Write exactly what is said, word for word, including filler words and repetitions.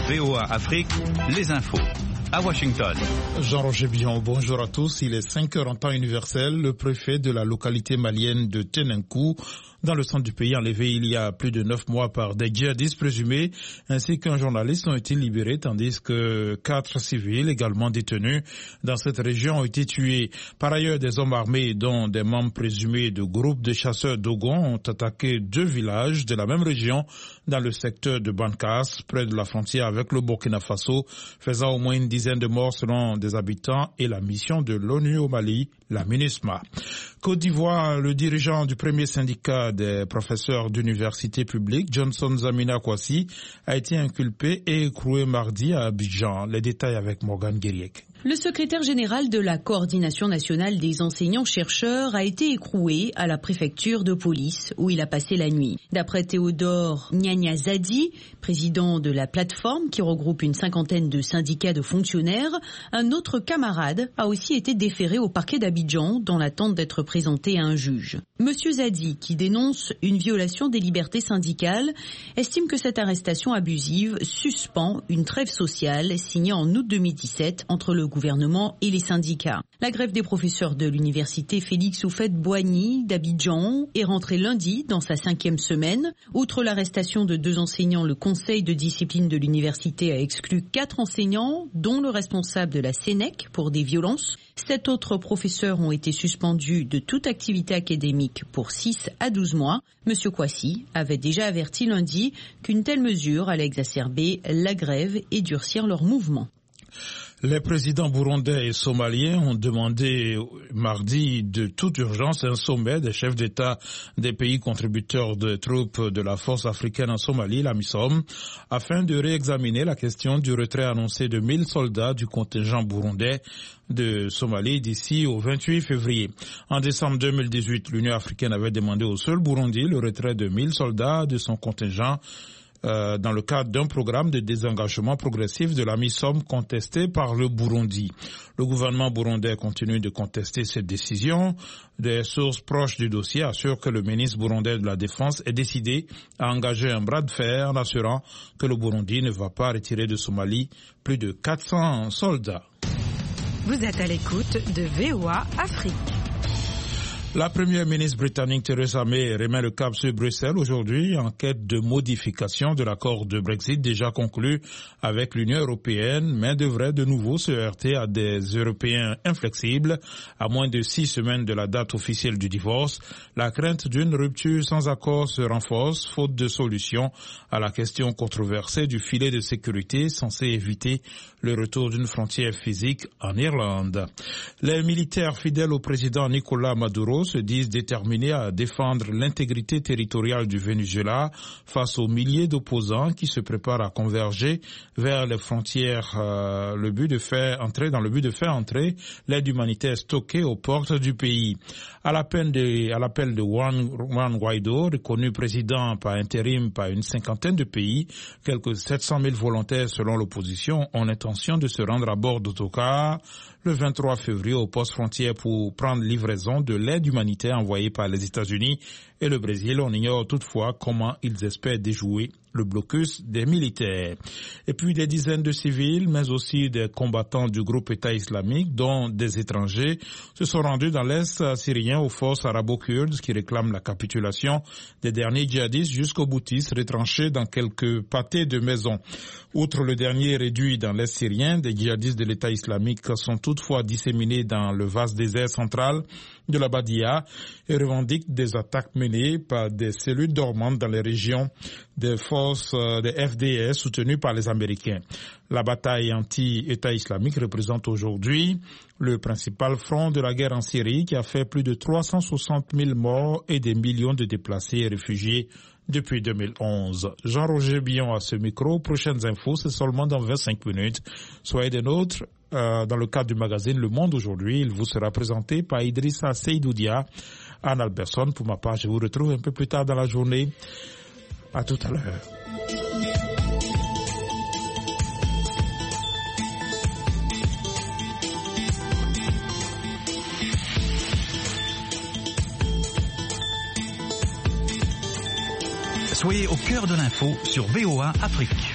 V O A Afrique, les infos. À Washington. Jean-Roger Billon, bonjour à tous. Il est cinq heures en temps universel. Le préfet de la localité malienne de Tenenkou, dans le centre du pays, enlevé il y a plus de neuf mois par des djihadistes présumés, ainsi qu'un journaliste ont été libérés, tandis que quatre civils également détenus dans cette région ont été tués. Par ailleurs, des hommes armés, dont des membres présumés de groupes de chasseurs Dogon, ont attaqué deux villages de la même région dans le secteur de Bankas, près de la frontière avec le Burkina Faso, faisant au moins une dizaine de morts selon des habitants et la mission de l'ONU au Mali, la MINUSMA. Côte d'Ivoire, le dirigeant du premier syndicat des professeurs d'université publique, Johnson Zamina Kwasi, a été inculpé et écroué mardi à Abidjan. Les détails avec Morgan Guériec. Le secrétaire général de la Coordination nationale des enseignants-chercheurs a été écroué à la préfecture de police où il a passé la nuit. D'après Théodore Nyanyazadi, président de la plateforme qui regroupe une cinquantaine de syndicats de fonctionnaires, un autre camarade a aussi été déféré au parquet d'Abidjan dans l'attente d'être présenté à un juge. Monsieur Zadi, qui dénonce une violation des libertés syndicales, estime que cette arrestation abusive suspend une trêve sociale signée en août deux mille dix-sept entre le gouvernement et les syndicats. La grève des professeurs de l'université Félix Houphouët-Boigny d'Abidjan est rentrée lundi dans sa cinquième semaine. Outre l'arrestation de deux enseignants, le conseil de discipline de l'université a exclu quatre enseignants, dont le responsable de la Sénèque pour des violences. Sept autres professeurs ont été suspendus de toute activité académique pour six à douze mois. Monsieur Kwasi avait déjà averti lundi qu'une telle mesure allait exacerber la grève et durcir leur mouvement. Les présidents burundais et somaliens ont demandé mardi de toute urgence un sommet des chefs d'État des pays contributeurs de troupes de la force africaine en Somalie, la MISOM, afin de réexaminer la question du retrait annoncé de mille soldats du contingent burundais de Somalie d'ici au vingt-huit février. En décembre deux mille dix-huit, l'Union africaine avait demandé au seul Burundi le retrait de mille soldats de son contingent Euh, dans le cadre d'un programme de désengagement progressif de la MISOM contesté par le Burundi. Le gouvernement burundais continue de contester cette décision. Des sources proches du dossier assurent que le ministre burundais de la Défense est décidé à engager un bras de fer en assurant que le Burundi ne va pas retirer de Somalie plus de quatre cents soldats. Vous êtes à l'écoute de V O A Afrique. La première ministre britannique Theresa May remet le cap sur Bruxelles aujourd'hui en quête de modification de l'accord de Brexit déjà conclu avec l'Union européenne, mais devrait de nouveau se heurter à des Européens inflexibles. À moins de six semaines de la date officielle du divorce, la crainte d'une rupture sans accord se renforce, faute de solution à la question controversée du filet de sécurité censé éviter le retour d'une frontière physique en Irlande. Les militaires fidèles au président Nicolas Maduro se disent déterminés à défendre l'intégrité territoriale du Venezuela face aux milliers d'opposants qui se préparent à converger vers les frontières, euh, le but de faire entrer, dans le but de faire entrer l'aide humanitaire stockée aux portes du pays. À l'appel de, à l'appel de Juan, Juan Guaido, reconnu président par intérim par une cinquantaine de pays, quelques sept cent mille volontaires selon l'opposition ont l'intention de se rendre à bord d'autocars le vingt-trois février au poste frontière pour prendre livraison de l'aide humanitaire envoyée par les États-Unis et le Brésil. On ignore toutefois comment ils espèrent déjouer le blocus des militaires. Et puis des dizaines de civils, mais aussi des combattants du groupe État islamique, dont des étrangers, se sont rendus dans l'Est syrien aux forces arabo-kurdes qui réclament la capitulation des derniers djihadistes jusqu'aux boutistes retranchés dans quelques pâtés de maisons. Outre le dernier réduit dans l'Est syrien, des djihadistes de l'État islamique sont toutefois disséminés dans le vaste désert central de la Badia et revendiquent des attaques menées par des cellules dormantes dans les régions des forces des F D S soutenues par les Américains. La bataille anti-État islamique représente aujourd'hui le principal front de la guerre en Syrie qui a fait plus de trois cent soixante mille morts et des millions de déplacés et réfugiés depuis deux mille onze. Jean-Roger Billon à ce micro. Prochaines infos, c'est seulement dans vingt-cinq minutes. Soyez des nôtres euh, dans le cadre du magazine Le Monde aujourd'hui. Il vous sera présenté par Idrissa Seydoudia, Anne Alberson. Pour ma part, je vous retrouve un peu plus tard dans la journée. À tout à l'heure. Soyez au cœur de l'info sur V O A Afrique.